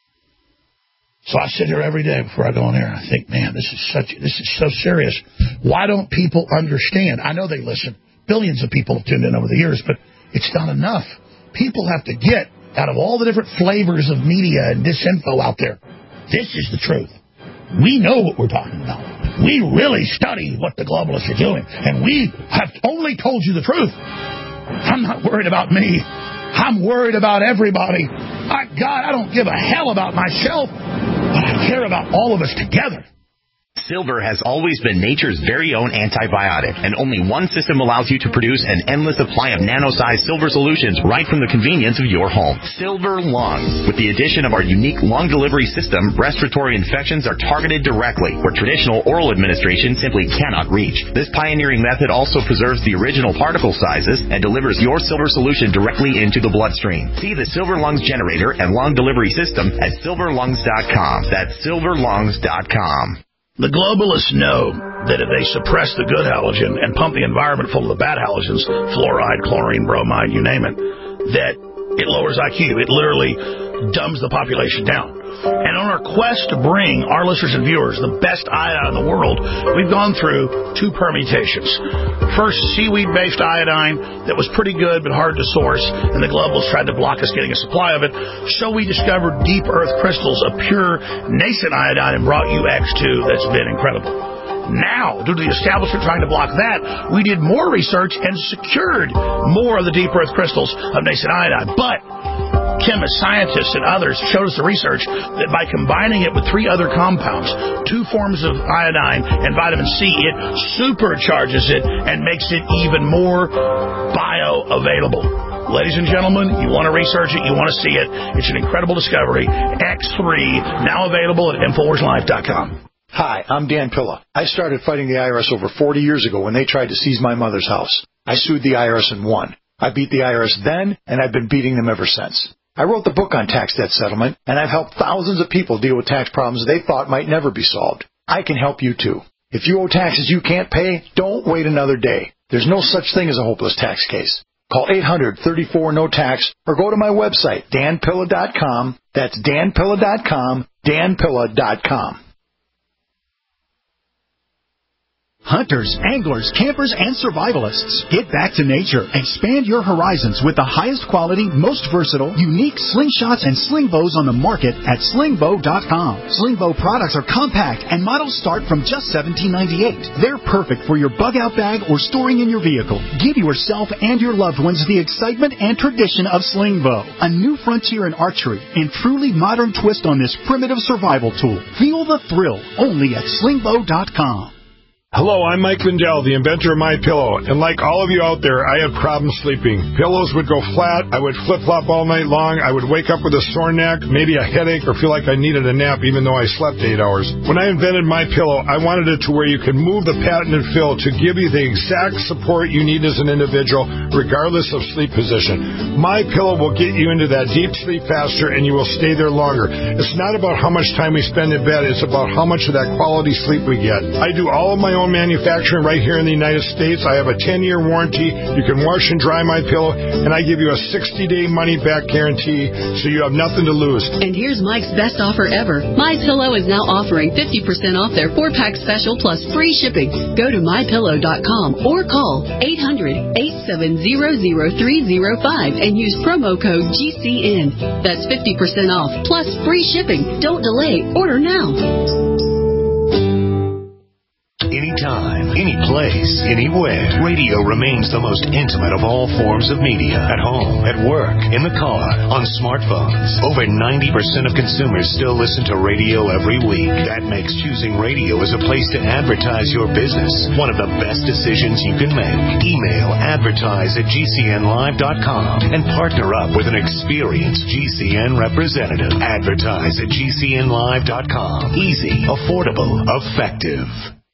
So I sit here every day before I go on air. I think, man, this is so serious. Why don't people understand? I know they listen. Billions of people have tuned in over the years, but it's not enough. People have to get out of all the different flavors of media and disinfo out there. This is the truth. We know what we're talking about. We really study what the globalists are doing, and we have only told you the truth. I'm not worried about me. I'm worried about everybody. God, I don't give a hell about myself, but I care about all of us together. Silver has always been nature's very own antibiotic, and only one system allows you to produce an endless supply of nano-sized silver solutions right from the convenience of your home. Silver Lungs. With the addition of our unique lung delivery system, respiratory infections are targeted directly, where traditional oral administration simply cannot reach. This pioneering method also preserves the original particle sizes and delivers your silver solution directly into the bloodstream. See the Silver Lungs generator and lung delivery system at silverlungs.com. That's silverlungs.com. The globalists know that if they suppress the good halogen and pump the environment full of the bad halogens, fluoride, chlorine, bromide, you name it, that it lowers IQ. It literally dumbs the population down. And on our quest to bring our listeners and viewers the best iodine in the world, we've gone through two permutations. First, seaweed-based iodine that was pretty good but hard to source, and the globalists tried to block us getting a supply of it. So we discovered deep earth crystals of pure nascent iodine and brought you X2 that's been incredible. Now, due to the establishment trying to block that, we did more research and secured more of the deep earth crystals of nascent iodine. But chemists, scientists, and others showed us the research that by combining it with 3 other compounds, 2 forms of iodine and vitamin C, it supercharges it and makes it even more bioavailable. Ladies and gentlemen, you want to research it, you want to see it. It's an incredible discovery. X3, now available at InfoWarsLife.com. Hi, I'm Dan Pilla. I started fighting the IRS over 40 years ago when they tried to seize my mother's house. I sued the IRS and won. I beat the IRS then, and I've been beating them ever since. I wrote the book on tax debt settlement, and I've helped thousands of people deal with tax problems they thought might never be solved. I can help you too. If you owe taxes you can't pay, don't wait another day. There's no such thing as a hopeless tax case. Call 800-34-NO-TAX or go to my website, danpilla.com. That's danpilla.com, danpilla.com. Hunters, anglers, campers, and survivalists. Get back to nature. Expand your horizons with the highest quality, most versatile, unique slingshots and sling bows on the market at slingbow.com. Slingbow products are compact and models start from just $17.98. They're perfect for your bug-out bag or storing in your vehicle. Give yourself and your loved ones the excitement and tradition of Slingbow, a new frontier in archery and truly modern twist on this primitive survival tool. Feel the thrill only at slingbow.com. Hello, I'm Mike Lindell, the inventor of MyPillow, and like all of you out there, I had problems sleeping. Pillows would go flat, I would flip-flop all night long, I would wake up with a sore neck, maybe a headache, or feel like I needed a nap even though I slept 8 hours. When I invented MyPillow, I wanted it to where you can move the patented fill to give you the exact support you need as an individual, regardless of sleep position. MyPillow will get you into that deep sleep faster, and you will stay there longer. It's not about how much time we spend in bed, it's about how much of that quality sleep we get. I do all of my own manufacturing right here in the United States. I have a 10-year warranty. You can wash and dry MyPillow, and I give you a 60-day money-back guarantee, so you have nothing to lose. And here's Mike's best offer ever. MyPillow is now offering 50% off their 4-pack special plus free shipping. Go to MyPillow.com or call 800-870-0305 and use promo code GCN. That's 50% off plus free shipping. Don't delay. Order now. Anytime, any place, anywhere. Radio remains the most intimate of all forms of media. At home, at work, in the car, on smartphones. Over 90% of consumers still listen to radio every week. That makes choosing radio as a place to advertise your business one of the best decisions you can make. Email advertise@gcnlive.com and partner up with an experienced GCN representative. Advertise at gcnlive.com. Easy, affordable, effective.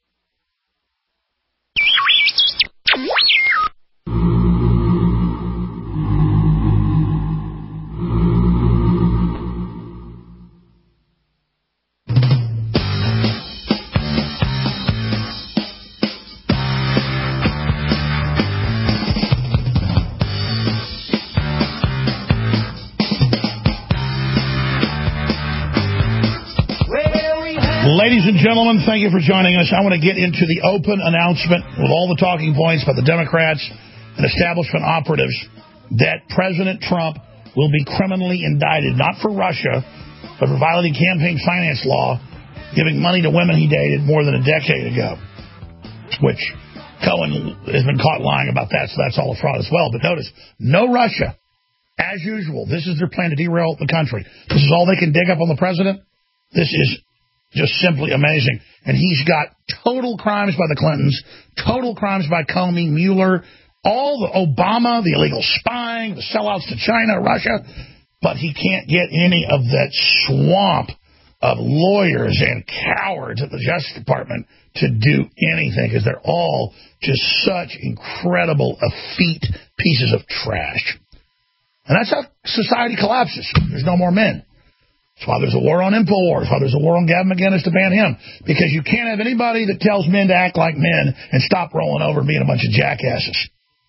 Ladies and gentlemen, thank you for joining us. I want to get into the open announcement with all the talking points by the Democrats and establishment operatives that President Trump will be criminally indicted, not for Russia, but for violating campaign finance law, giving money to women he dated more than a decade ago, which Cohen has been caught lying about that, so that's all a fraud as well. But notice, no Russia. As usual, this is their plan to derail the country. This is all they can dig up on the president. This is just simply amazing. And he's got total crimes by the Clintons, total crimes by Comey, Mueller, all the Obama, the illegal spying, the sellouts to China, Russia. But he can't get any of that swamp of lawyers and cowards at the Justice Department to do anything, because they're all just such incredible, effete pieces of trash. And that's how society collapses. There's no more men. That's why there's a war on InfoWars. That's why there's a war on Gavin McInnes to ban him. Because you can't have anybody that tells men to act like men and stop rolling over and being a bunch of jackasses.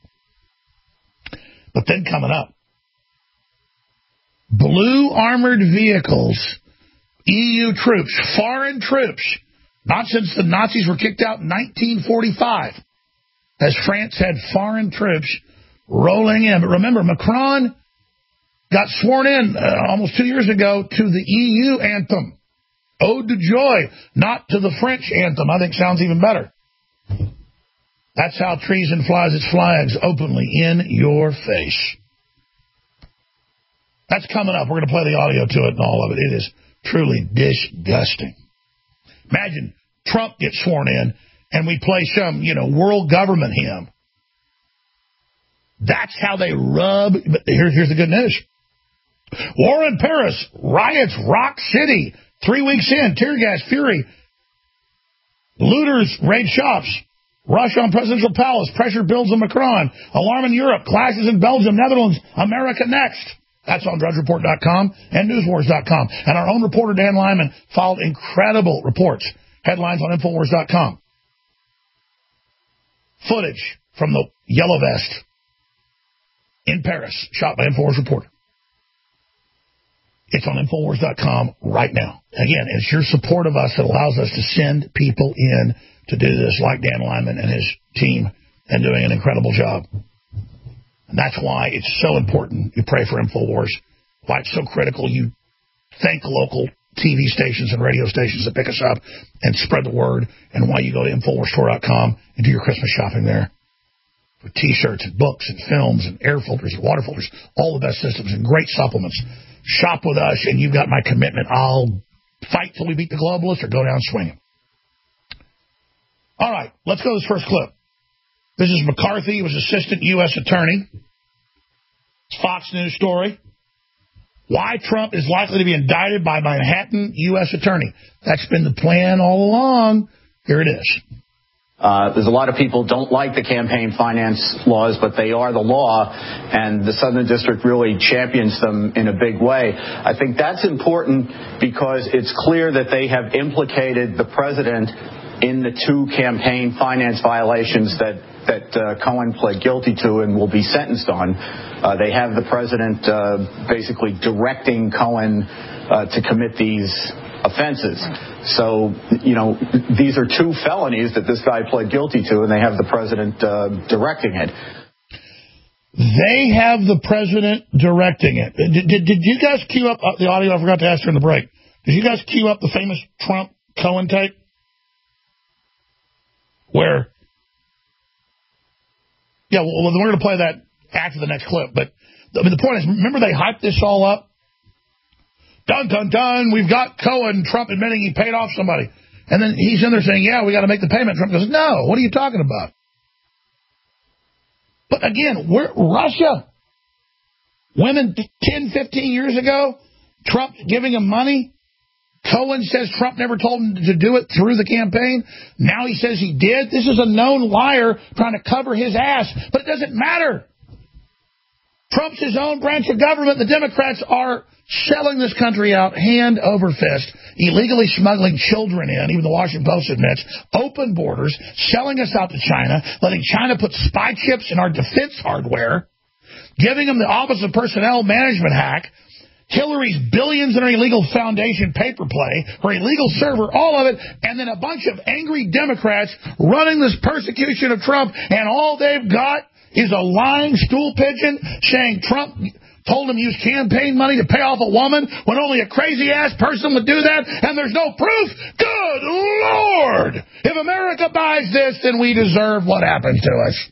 But then coming up, blue armored vehicles, EU troops, foreign troops, not since the Nazis were kicked out in 1945, as France had foreign troops rolling in. But remember, Macron got sworn in almost 2 years ago to the EU anthem. Ode to Joy, not to the French anthem. I think sounds even better. That's how treason flies its flags openly in your face. That's coming up. We're going to play the audio to it and all of it. It is truly disgusting. Imagine Trump gets sworn in and we play some, world government hymn. That's how they rub. But here's the good news. War in Paris. Riots rock city. 3 weeks in. Tear gas, fury. Looters raid shops. Rush on presidential palace. Pressure builds on Macron. Alarm in Europe. Clashes in Belgium, Netherlands. America next. That's on DrudgeReport.com and NewsWars.com. And our own reporter, Dan Lyman, filed incredible reports. Headlines on Infowars.com. Footage from the yellow vest in Paris, shot by Infowars reporter. It's on Infowars.com right now. Again, it's your support of us that allows us to send people in to do this, like Dan Lyman and his team, and doing an incredible job. And that's why it's so important you pray for Infowars, why it's so critical you thank local TV stations and radio stations that pick us up and spread the word, and why you go to InfoWarsStore.com and do your Christmas shopping there. For T-shirts and books and films and air filters and water filters, all the best systems and great supplements. Shop with us, and you've got my commitment. I'll fight till we beat the globalists or go down swinging. All right, let's go to this first clip. This is McCarthy. He was assistant U.S. attorney. It's Fox News story. Why Trump is likely to be indicted by Manhattan U.S. attorney. That's been the plan all along. Here it is. There's a lot of people don't like the campaign finance laws, but they are the law, and the Southern District really champions them in a big way. I think that's important because it's clear that they have implicated the president in the 2 campaign finance violations that Cohen pled guilty to and will be sentenced on. They have the president basically directing Cohen to commit these offenses. So, these are 2 felonies that this guy pled guilty to, and they have the president directing it. They have the president directing it. Did you guys cue up the audio? I forgot to ask during the break. Did you guys cue up the famous Trump-Cohen tape? Where? Yeah, well, we're going to play that after the next clip. But the point is, remember they hyped this all up? Dun, dun, dun, we've got Cohen, Trump admitting he paid off somebody. And then he's in there saying, yeah, we got to make the payment. Trump goes, no, what are you talking about? But again, Russia. Women 10, 15 years ago, Trump giving him money. Cohen says Trump never told him to do it through the campaign. Now he says he did. This is a known liar trying to cover his ass. But it doesn't matter. Trump's his own branch of government. The Democrats are selling this country out hand over fist, illegally smuggling children in, even the Washington Post admits, open borders, selling us out to China, letting China put spy chips in our defense hardware, giving them the Office of Personnel Management hack, Hillary's billions in her illegal foundation paper play, her illegal server, all of it, and then a bunch of angry Democrats running this persecution of Trump, and all they've got is a lying stool pigeon saying Trump told him to use campaign money to pay off a woman when only a crazy-ass person would do that, and there's no proof? Good Lord! If America buys this, then we deserve what happens to us.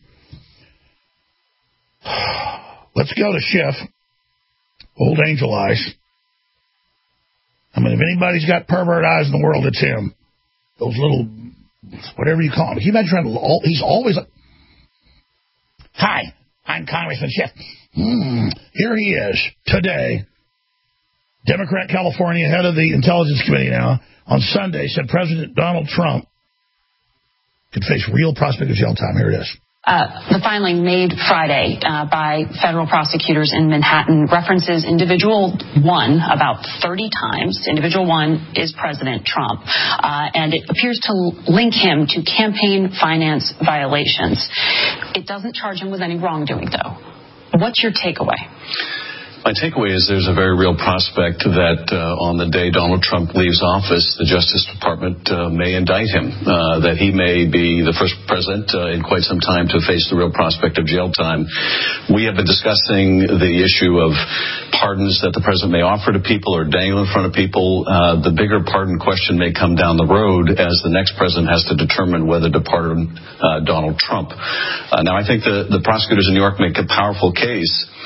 Let's go to Schiff. Old angel eyes. I mean, if anybody's got pervert eyes in the world, it's him. Those little, whatever you call them. Can you imagine trying to, he's always like, hi, I'm Congressman Schiff. Here he is today. Democrat California, head of the Intelligence Committee now, on Sunday said President Donald Trump could face real prospect of jail time. Here it is. The filing made Friday by federal prosecutors in Manhattan references individual 1 about 30 times. Individual 1 is President Trump, and it appears to link him to campaign finance violations. It doesn't charge him with any wrongdoing, though. What's your takeaway? My takeaway is there's a very real prospect that on the day Donald Trump leaves office, the Justice Department may indict him, that he may be the first president in quite some time to face the real prospect of jail time. We have been discussing the issue of pardons that the president may offer to people or dangle in front of people. The bigger pardon question may come down the road as the next president has to determine whether to pardon Donald Trump. Now, I think the prosecutors in New York make a powerful case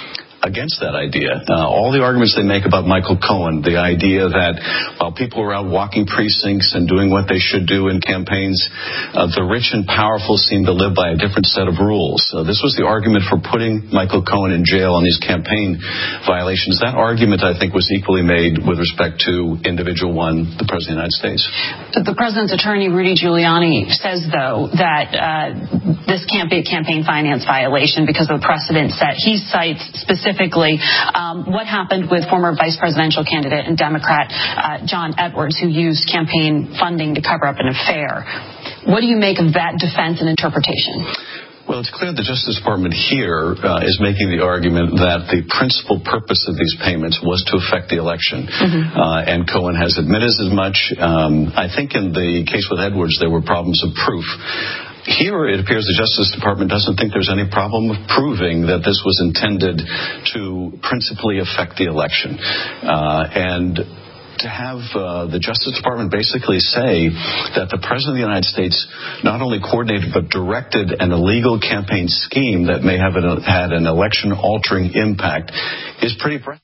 against that idea. All the arguments they make about Michael Cohen, the idea that while people are out walking precincts and doing what they should do in campaigns, the rich and powerful seem to live by a different set of rules. This was the argument for putting Michael Cohen in jail on these campaign violations. That argument, I think, was equally made with respect to individual one, the President of the United States. The President's attorney, Rudy Giuliani, says, though, that this can't be a campaign finance violation because of the precedent set. He cites specifically what happened with former vice presidential candidate and Democrat John Edwards, who used campaign funding to cover up an affair. What do you make of that defense and interpretation? Well, it's clear the Justice Department here is making the argument that the principal purpose of these payments was to affect the election. And Cohen has admitted as much. I think in the case with Edwards, there were problems of proof. Here, it appears the Justice Department doesn't think there's any problem of proving that this was intended to principally affect the election. And to have the Justice Department basically say that the President of the United States not only coordinated but directed an illegal campaign scheme that may have had an election-altering impact is pretty impressive.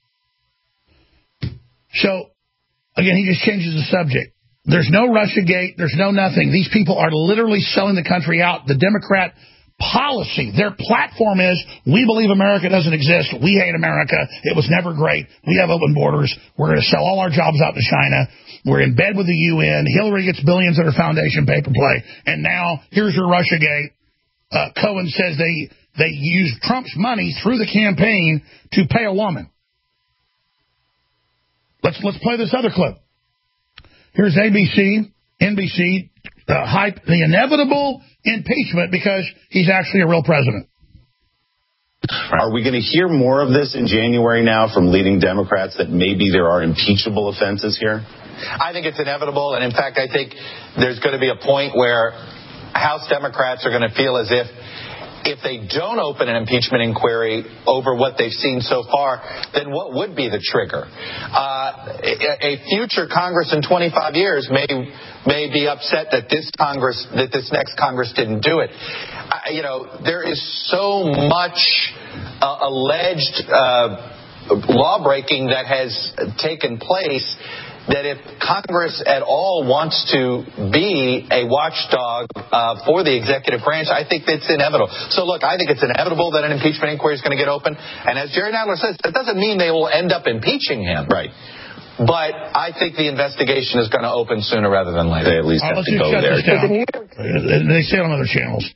So, again, he just changes the subject. There's no Russiagate. There's no nothing. These people are literally selling the country out. The Democrat policy, their platform is, we believe America doesn't exist. We hate America. It was never great. We have open borders. We're going to sell all our jobs out to China. We're in bed with the UN. Hillary gets billions at her foundation paper play. And now, here's your Russiagate. Cohen says they used Trump's money through the campaign to pay a woman. Let's play this other clip. Here's ABC, NBC, hype the inevitable impeachment because he's actually a real president. Are we going to hear more of this in January now from leading Democrats that maybe there are impeachable offenses here? I think it's inevitable, and in fact, I think there's going to be a point where House Democrats are going to feel as if they don't open an impeachment inquiry over what they've seen so far, then what would be the trigger? A future Congress in 25 years may be upset that this next Congress didn't do it. There is so much alleged law breaking that has taken place that if Congress at all wants to be a watchdog for the executive branch, I think it's inevitable. So, look, I think it's inevitable that an impeachment inquiry is going to get open. And as Jerry Nadler says, that doesn't mean they will end up impeaching him. Right. But I think the investigation is going to open sooner rather than later. They at least have to go there. They say it on other channels.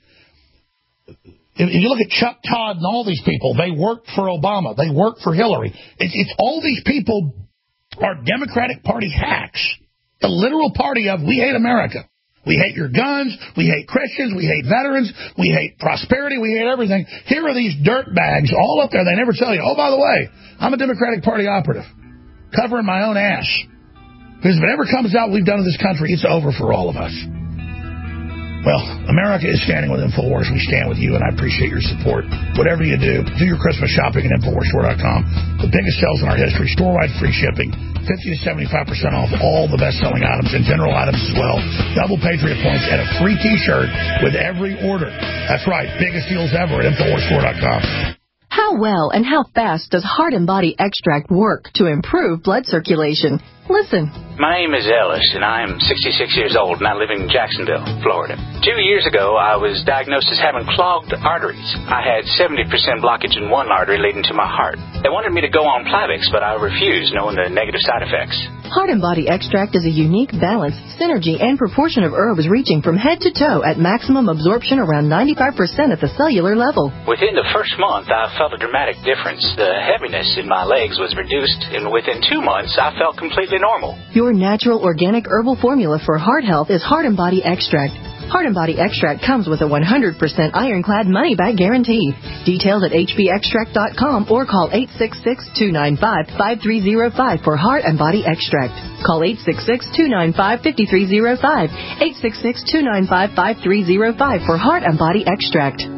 If you look at Chuck Todd and all these people, they worked for Obama. They worked for Hillary. It's all these people are Democratic Party hacks. The literal party of, we hate America. We hate your guns. We hate Christians. We hate veterans. We hate prosperity. We hate everything. Here are these dirt bags all up there. They never tell you, oh, by the way, I'm a Democratic Party operative. Covering my own ass. Because if it ever comes out we've done to this country, it's over for all of us. Well, America is standing with InfoWars. We stand with you, and I appreciate your support. Whatever you do your Christmas shopping at InfoWarsStore.com. The biggest sales in our history, store-wide free shipping, 50 to 75% off all the best-selling items and general items as well. Double Patriot points and a free T-shirt with every order. That's right, biggest deals ever at InfoWarsStore.com. How well and how fast does Heart and Body Extract work to improve blood circulation? Listen. My name is Ellis, and I am 66 years old, and I live in Jacksonville, Florida. 2 years ago, I was diagnosed as having clogged arteries. I had 70% blockage in one artery leading to my heart. They wanted me to go on Plavix, but I refused, knowing the negative side effects. Heart and Body Extract is a unique balance, synergy, and proportion of herbs reaching from head to toe at maximum absorption around 95% at the cellular level. Within the first month, I felt a dramatic difference. The heaviness in my legs was reduced, and within 2 months, I felt completely normal. Your natural organic herbal formula for heart health is Heart and Body Extract. Heart and Body Extract comes with a 100% ironclad money-back guarantee. Details at hbextract.com or call 866-295-5305 for Heart and Body Extract. Call 866-295-5305. 866-295-5305 for Heart and Body Extract.